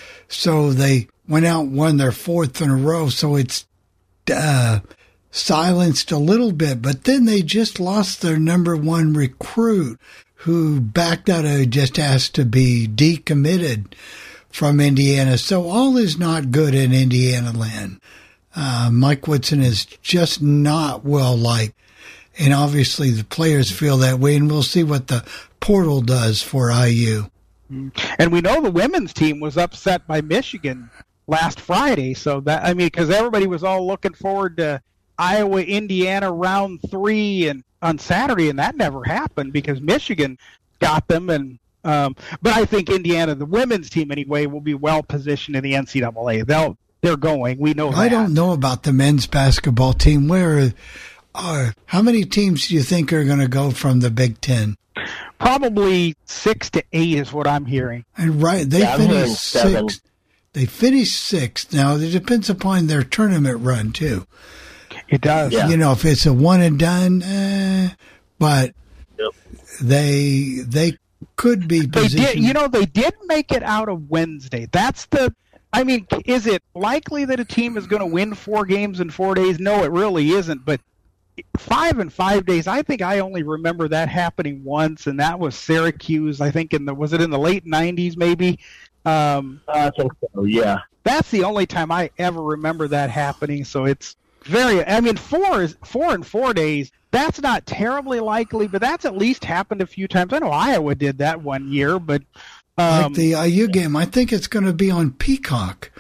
So they went out and won their fourth in a row. So it's uh, silenced a little bit, but then they just lost their number one recruit who backed out of just asked to be decommitted from Indiana. So all is not good in Indiana land. Uh, Mike Woodson is just not well liked. And obviously the players feel that way, and we'll see what the portal does for I U. And we know the women's team was upset by Michigan last Friday. So that, I mean, because everybody was all looking forward to Iowa, Indiana round three and on Saturday, and that never happened because Michigan got them. And um, but I think Indiana, the women's team anyway, will be well positioned in the N C double A. They'll they're going. We know. I that. don't know about the men's basketball team. Where are how many teams do you think are going to go from the Big Ten? Probably six to eight is what I'm hearing. And right, they yeah, finished sixth. They finished sixth. Now it depends upon their tournament run too. It does. Yeah. You know, if it's a one and done, eh, but yep. they they could be They positioned. did. You know, they did make it out of Wednesday. That's the. I mean, is it likely that a team is going to win four games in four days? No, it really isn't. But five in five days, I think I only remember that happening once, and that was Syracuse. I think in the was it in the late nineties, maybe. Um, I think so. Yeah. That's the only time I ever remember that happening. So it's very. I mean, four is four in four days. That's not terribly likely, but that's at least happened a few times. I know Iowa did that one year, but um, like the I U game, I think it's going to be on Peacock.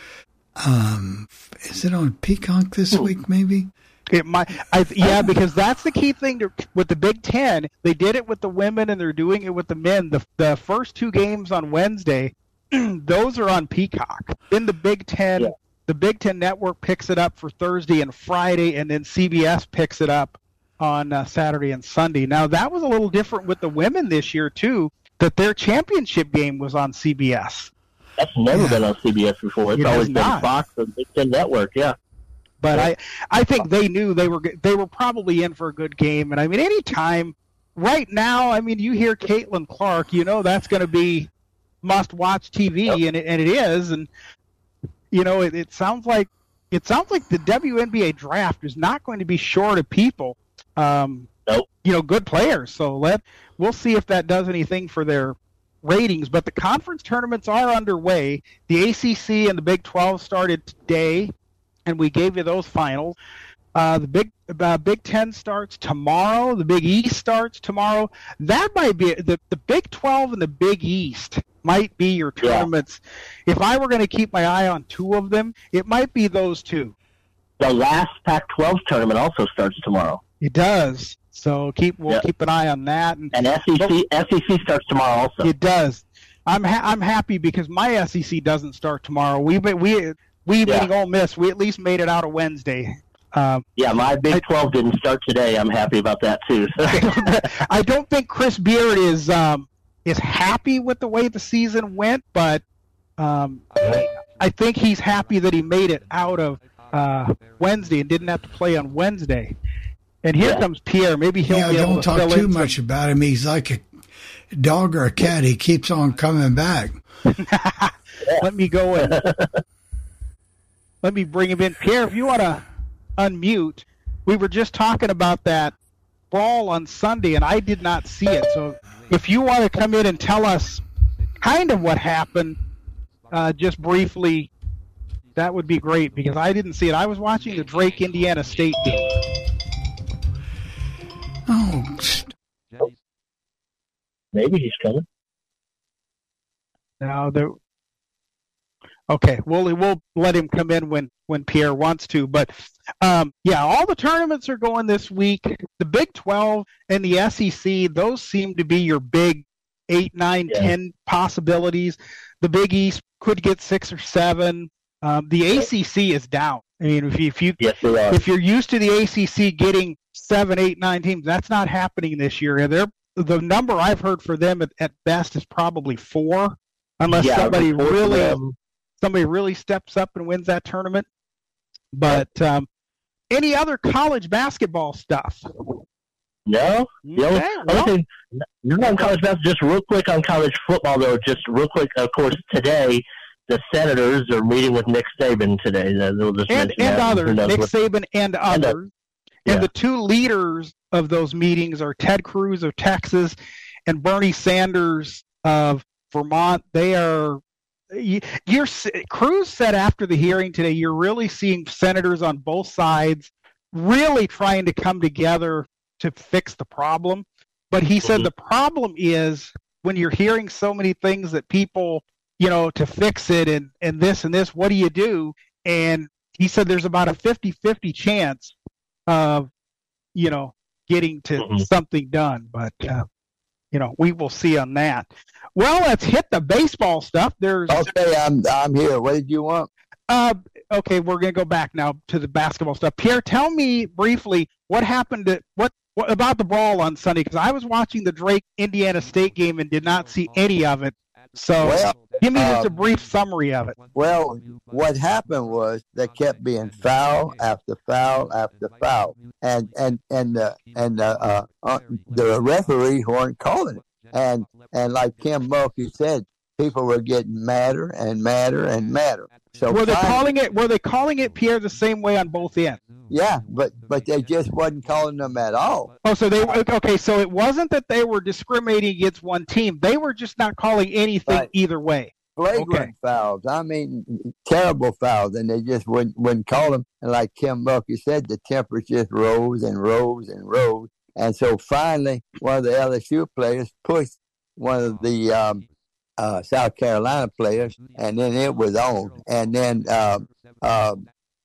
Um, is it on Peacock this week? Maybe. It might, I, yeah, because that's the key thing to, with the Big Ten. They did it with the women, and they're doing it with the men. The the first two games on Wednesday, those are on Peacock. In the Big Ten, yeah. the Big Ten Network picks it up for Thursday and Friday, and then C B S picks it up on uh, Saturday and Sunday. Now, that was a little different with the women this year, too, that their championship game was on C B S. That's never Yeah. been on C B S before. It's It always has been not. Fox and Big Ten Network, yeah. But I, I think they knew they were they were probably in for a good game. And I mean, anytime right now, I mean, you hear Caitlin Clark, you know that's going to be must-watch T V, Yep. and it, and it is. And you know, it, it sounds like it sounds like the W N B A draft is not going to be short of people. Um, Nope. You know, good players. So let we'll see if that does anything for their ratings. But the conference tournaments are underway. The A C C and the Big twelve started today, and we gave you those finals. Uh, the Big uh, Big Ten starts tomorrow. The Big East starts tomorrow. That might be the the Big twelve and the Big East might be your Yeah. tournaments. If I were going to keep my eye on two of them, it might be those two. The last Pac twelve tournament also starts tomorrow. It does. So keep we'll Yeah. keep an eye on that. And And S E C S E C starts tomorrow also. it does. I'm ha- I'm happy because my S E C doesn't start tomorrow. We we we Yeah. meaning Ole Miss. We at least made it out of Wednesday. Um, Yeah, my Big twelve didn't start today. I'm happy about that, too. I don't think Chris Beard is um, is happy with the way the season went, but um, I, I think he's happy that he made it out of uh, Wednesday and didn't have to play on Wednesday. And here Yeah. comes Pierre. Maybe he'll Yeah, be able don't to talk fill too in much some- about him. He's like a dog or a cat. He keeps on coming back. Let me go and let me bring him in. Pierre, if you want to unmute, we were just talking about that brawl on Sunday, and I did not see it. So if you want to come in and tell us kind of what happened, uh, just briefly, that would be great, because I didn't see it. I was watching the Drake Indiana State game. Oh, Maybe he's coming. Now there. Okay, we'll we'll let him come in when, when Pierre wants to. But um, yeah, all the tournaments are going this week. The Big twelve and the S E C, those seem to be your big eight, nine, Yeah. ten possibilities. The Big East could get six or seven. Um, the A C C is down. I mean, if you, if you Yes, they are. if you're used to the A C C getting seven, eight, nine teams, that's not happening this year. They're, the number I've heard for them at, at best is probably four, unless Yeah, somebody before really them. somebody really steps up and wins that tournament. But um, any other college basketball stuff? No. The only, Okay, only well, thing, not on college basketball, just real quick on college football, though, just real quick, of course, today, the Senators are meeting with Nick Saban today. They'll just and, mention and that. others, Who knows Nick what- Saban and And, uh, others. yeah. And the two leaders of those meetings are Ted Cruz of Texas and Bernie Sanders of Vermont. They are you- you're Cruz said after the hearing today, you're really seeing senators on both sides really trying to come together to fix the problem. But he said Mhm. the problem is when you're hearing so many things that people, you know, to fix it and, and this and this, what do you do? And he said there's about a fifty-fifty chance of, you know, getting to Mhm. something done. But, uh, you know, we will see on that. Well, let's hit the baseball stuff. There's Okay, I'm I'm here. What did you want? uh, okay, we're going to go back now to the basketball stuff. Pierre, tell me briefly what happened to what, what about the brawl on Sunday, because I was watching the Drake Indiana State game and did not see any of it. So Well, give me just uh, a brief summary of it. Well, what happened was they kept being foul after foul after foul, and and and the and the uh, uh, the referees weren't calling it, and and like Kim Mulkey said, people were getting madder and madder and madder. So Were they finally- calling it? Were they calling it, Pierre, the same way on both ends? Yeah, but but they just wasn't calling them at all. Oh, so they okay. So it wasn't that they were discriminating against one team; they were just not calling anything Right. either way. Flagrant Okay. fouls. I mean, terrible fouls, and they just wouldn't wouldn't call them. And like Kim Mulkey said, the temperature just rose and rose and rose. And so finally, one of the L S U players pushed one of the um, uh, South Carolina players, and then it was on. And then uh, uh,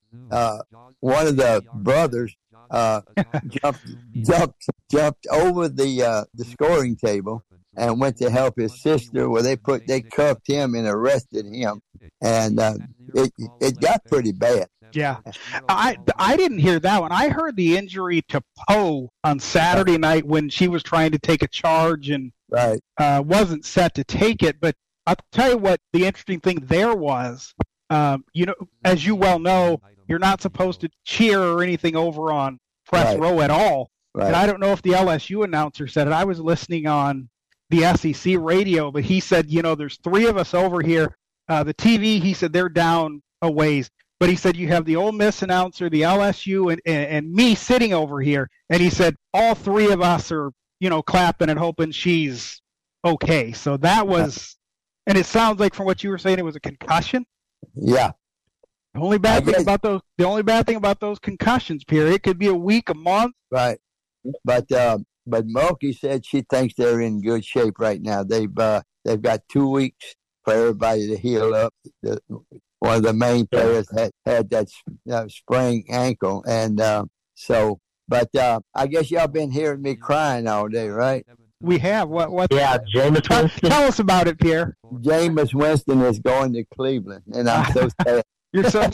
uh, one of the brothers uh, jumped jumped jumped over the uh, the scoring table and went to help his sister. Well, they put they cuffed him and arrested him, and uh, it it got pretty bad. Yeah, I I didn't hear that one. I heard the injury to Poe on Saturday night when she was trying to take a charge and Right. uh, wasn't set to take it. But I'll tell you what the interesting thing there was. Um, you know, as you well know, you're not supposed to cheer or anything over on press Right. row at all. Right. And I don't know if the L S U announcer said it. I was listening on the S E C radio, but he said, you know, there's three of us over here. Uh, the T V, he said, they're down a ways. But he said, you have the Ole Miss announcer, the L S U, and, and, and me sitting over here. And he said, all three of us are, you know, clapping and hoping she's okay. So that was, and it sounds like from what you were saying, it was a concussion. Yeah. The only bad I thing guess- about those, the only bad thing about those concussions, Pierre, it could be a week, a month. Right. But uh, but Mulkey said she thinks they're in good shape right now. They've uh, they've got two weeks for everybody to heal up. The, one of the main players had had that uh, sprained ankle, and uh, so. But uh, I guess y'all been hearing me crying all day, right? We have what? What? Yeah, Jameis Tell, Winston. tell us about it, Pierre. Jameis Winston is going to Cleveland, and I'm so sad. You're so.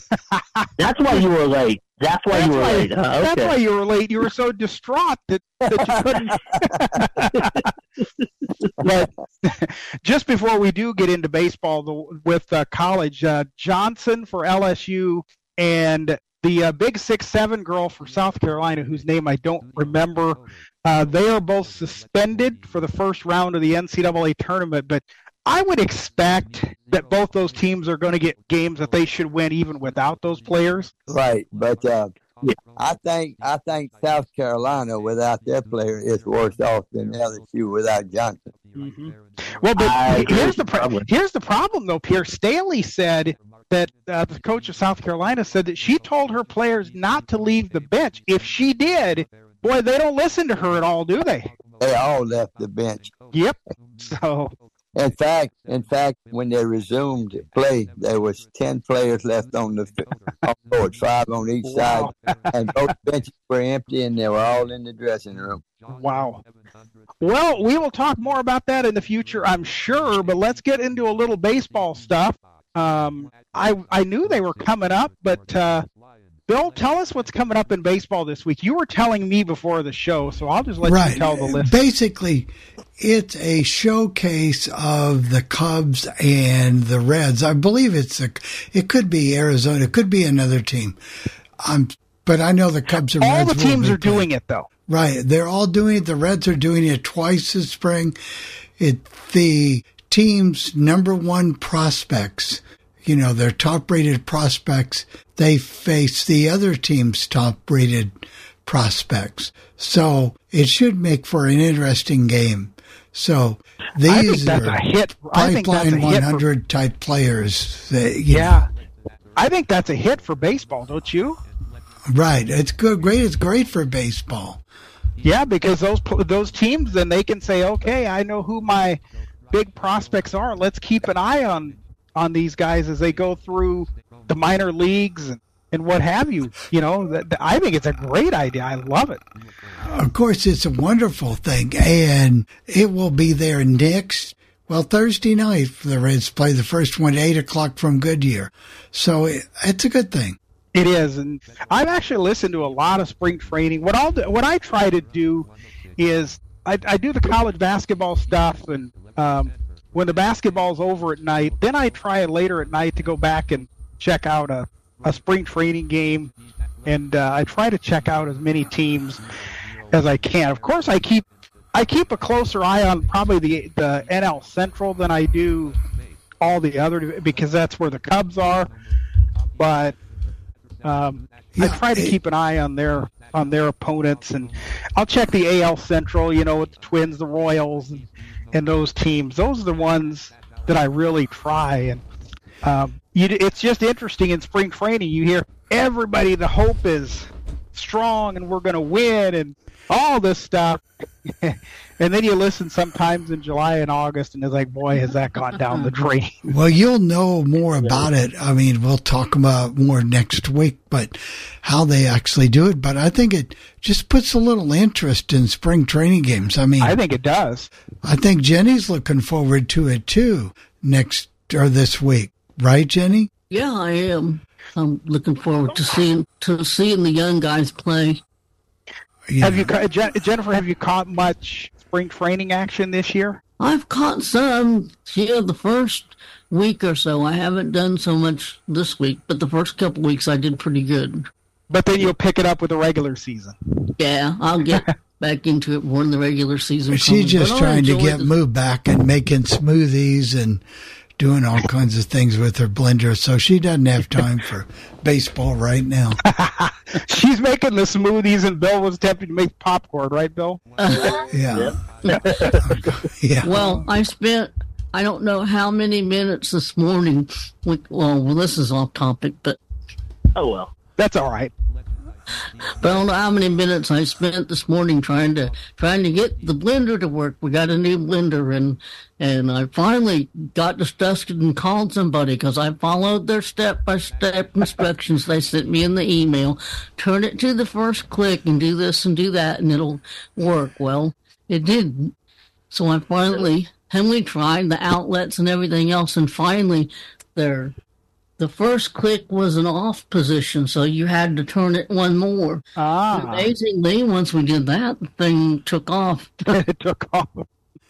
That's why you were late. That's why That's you were why, late. Huh? that's Okay. why you were late. You were so distraught that, that you couldn't. But just before we do get into baseball the, with uh, college, uh, Johnson for L S U and the uh, big six seven girl for South Carolina, whose name I don't remember, uh, they are both suspended for the first round of the N C double A tournament. But I would expect that both those teams are going to get games that they should win even without those players. Right, but uh, I think I think South Carolina without their player is worse off than L S U without Johnson. Mm-hmm. Well, but I here's the pro- problem. here's the problem though. Pierre Staley said that uh, the coach of South Carolina said that she told her players not to leave the bench. If she did, boy, they don't listen to her at all, do they? They all left the bench. Yep. So. In fact, in fact, when they resumed play, there was ten players left on the on court, five on each Wow. side, and both benches were empty, and they were all in the dressing room. Wow. Well, we will talk more about that in the future, I'm sure, but let's get into a little baseball stuff. Um, I I knew they were coming up, but uh, Bill, tell us what's coming up in baseball this week. You were telling me before the show, so I'll just let right. you tell the list. Basically, it's a showcase of the Cubs and the Reds. I believe it's a. It could be Arizona. It could be another team. Um, but I know the Cubs and All Reds. the teams will are be playing. doing it, though. Right, they're all doing it. The Reds are doing it twice this spring. It the team's number one prospects. You know, their top-rated prospects, they face the other team's top-rated prospects. So it should make for an interesting game. So these I think that's are a hit. I think that's a Pipeline hit one hundred for, type players. That, you yeah. I think that's a hit for baseball, don't you? know. Right. It's good. Great. It's great for baseball. Yeah, because those those teams, then they can say, okay, I know who my big prospects are. Let's keep an eye on on these guys as they go through the minor leagues and, and what have you. You know, that, I think it's a great idea. I love it. Of course, it's a wonderful thing, and it will be there next, well, Thursday night. The Reds play the first one at eight o'clock from Goodyear. So it, it's a good thing. It is, and I've actually listened to a lot of spring training. What I'll do, what I try to do is I, I do the college basketball stuff, and um, when the basketball's over at night, then I try later at night to go back and check out a, a spring training game, and uh, I try to check out as many teams as I can. Of course, I keep I keep a closer eye on probably the the N L Central than I do all the other, because that's where the Cubs are, but. Um, Yeah, I try to it- keep an eye on their on their opponents, and I'll check the A L Central. You know, with the Twins, the Royals, and, and those teams. Those are the ones that I really try. And um, you, it's just interesting in spring training. You hear everybody. The hope is strong, and we're going to win, and all this stuff. And then you listen sometimes in July and August, and it's like, boy, has that gone down the drain. Well, you'll know more about it. I mean, we'll talk about more next week, but how they actually do it. But I think it just puts a little interest in spring training games. I mean, I think it does. I think Jenny's looking forward to it too next or this week, right, Jenny? Yeah, I am. I'm looking forward to seeing to seeing the young guys play. Yeah. Have you, ca- Jen- Jennifer? Have you caught much spring training action this year? I've caught some. Yeah, the first week or so. I haven't done so much this week, but the first couple weeks I did pretty good. But then you'll pick it up with the regular season. Yeah, I'll get back into it when the regular season comes. She's just But I trying to enjoy get the- moved back and making smoothies and doing all kinds of things with her blender, so she doesn't have time for baseball right now. She's making the smoothies, and Bill was tempted to make popcorn, right, Bill? Yeah. Yeah. Well, I spent, I don't know how many minutes this morning. With, well, well, this is off topic, but Oh, well. That's all right. but I don't know how many minutes I spent this morning trying to trying to get the blender to work. We got a new blender, and and I finally got disgusted and called somebody because I followed their step by step instructions they sent me in the email. Turn it to the first click and do this and do that, and it'll work. Well, it didn't. So I finally, and we tried the outlets and everything else, and finally, there. The first click was an off position, so you had to turn it one more. Ah, Amazingly, once we did that, the thing took off. it took off.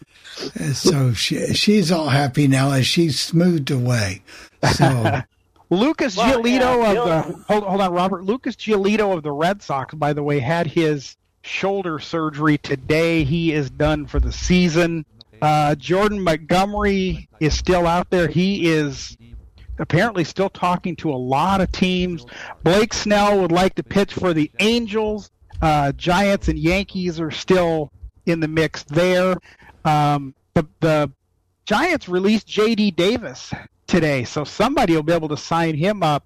So she, she's all happy now as she's smoothed away. So Lucas Well, Giolito yeah, of Bill- the hold, hold on, Robert. Lucas Giolito of the Red Sox, by the way, had his shoulder surgery today. He is done for the season. Uh, Jordan Montgomery is still out there. He is apparently still talking to a lot of teams. Blake Snell would like to pitch for the Angels. Uh, Giants and Yankees are still in the mix there. Um, the, the Giants released J D Davis today, so somebody will be able to sign him up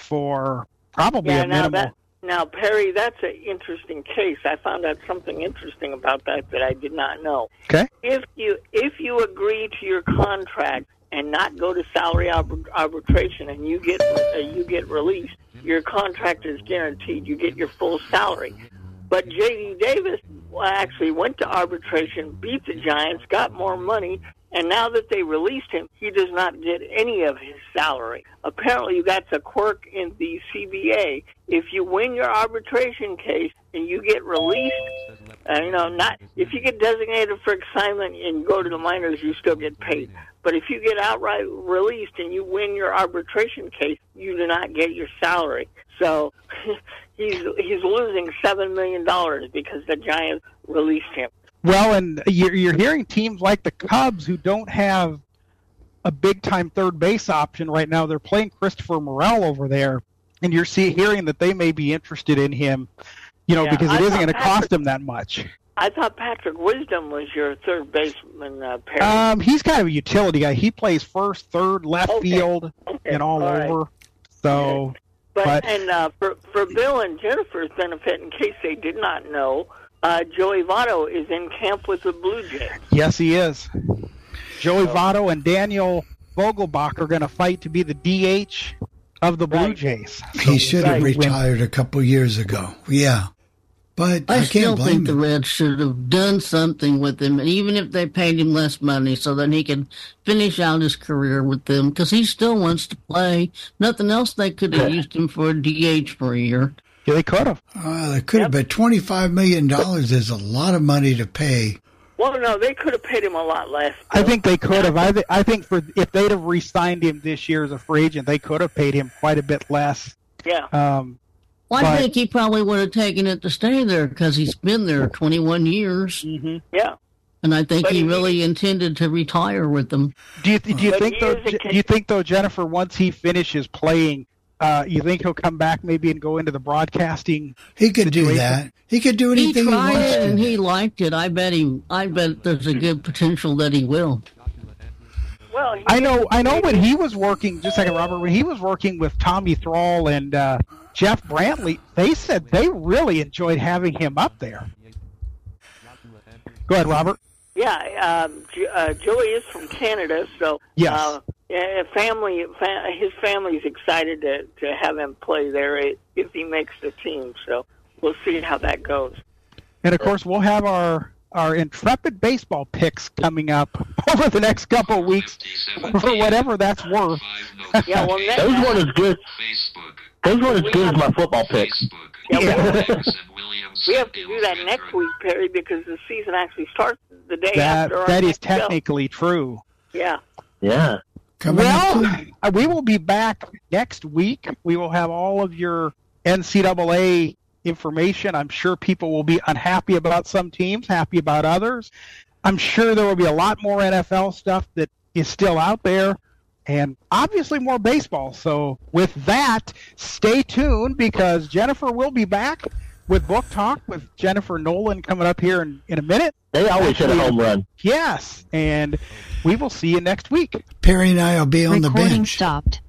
for probably yeah, a now minimal. that, now Perry, that's an interesting case. I found out something interesting about that that I did not know. Okay. If you if you agree to your contract and not go to salary arbit- arbitration, and you get uh, you get released, your contract is guaranteed. You get your full salary. But J D Davis actually went to arbitration, beat the Giants, got more money, and now that they released him, he does not get any of his salary. Apparently, that's a quirk in the C B A. If you win your arbitration case and you get released, uh, you know, not if you get designated for assignment and go to the minors, you still get paid. But if you get outright released and you win your arbitration case, you do not get your salary. So he's he's losing seven million dollars because the Giants released him. Well, and you're, you're hearing teams like the Cubs who don't have a big-time third base option right now. They're playing Christopher Morel over there, and you're see, hearing that they may be interested in him, you know, Yeah, because it I isn't thought going to Patrick- cost them that much. I thought Patrick Wisdom was your third baseman, uh, Perry. Um, he's kind of a utility guy. He plays first, third, left Okay. field, Okay. and all, All right. over. So, But, but- and uh, for for Bill and Jennifer's benefit, in case they did not know, uh, Joey Votto is in camp with the Blue Jays. yes, he is. Joey Votto and Daniel Vogelbach are going to fight to be the D H of the Blue Right. Jays. He should have Right. retired a couple years ago. Yeah. But I, I, can't still blame think the him. Reds should have done something with him, even if they paid him less money, so that he could finish out his career with them, because he still wants to play. Nothing else they could have used him for a D H for a year. Yeah, they could have. Uh, they could have, but twenty-five million dollars is a lot of money to pay. Well, no, they could have paid him a lot less. I think they could have. I, th- I think for if they'd have re-signed him this year as a free agent, they could have paid him quite a bit less. Yeah. Um, Well, But- I think he probably would have taken it to stay there, because he's been there twenty-one years, Yeah. and I think But he he- really intended to retire with them. do you do you But think he though? is a Je- con- Do you think though, Jennifer, once he finishes playing, uh, you think he'll come back maybe and go into the broadcasting? He could do Situation. that. He could do He anything he, tried wants it, and to. he liked it. I bet he. I bet there's a good potential that he will. Well, he, I know. I know when he was working. Just a second, Robert. When he was working with Tommy Thrall and uh, Jeff Brantley, they said they really enjoyed having him up there. Go ahead, Robert. Yeah, um, J- uh, Joey is from Canada, so Yes. uh, yeah, family, fa- his family's excited to to have him play there i- if he makes the team. So we'll see how that goes. And of course, we'll have our our intrepid baseball picks coming up over the next couple of weeks, for whatever that's worth. Yeah, well, next, Those weren't as good. Those weren't as good as my football picks. yeah, we, Yeah. we have to do that next week, Perry, because the season actually starts the day That after our that is next show. technically true. Yeah. Yeah. Coming up Well, to- uh, we will be back next week. We will have all of your N C double A information. I'm sure people will be unhappy about some teams, happy about others. I'm sure there will be a lot more N F L stuff that is still out there, and obviously more baseball. So with that, stay tuned, because Jennifer will be back with Book Talk with Jennifer Nolan coming up here in, in a minute. They always hit a home run. Yes, and we will see you next week. Perry and I will be on the Recording bench. stopped.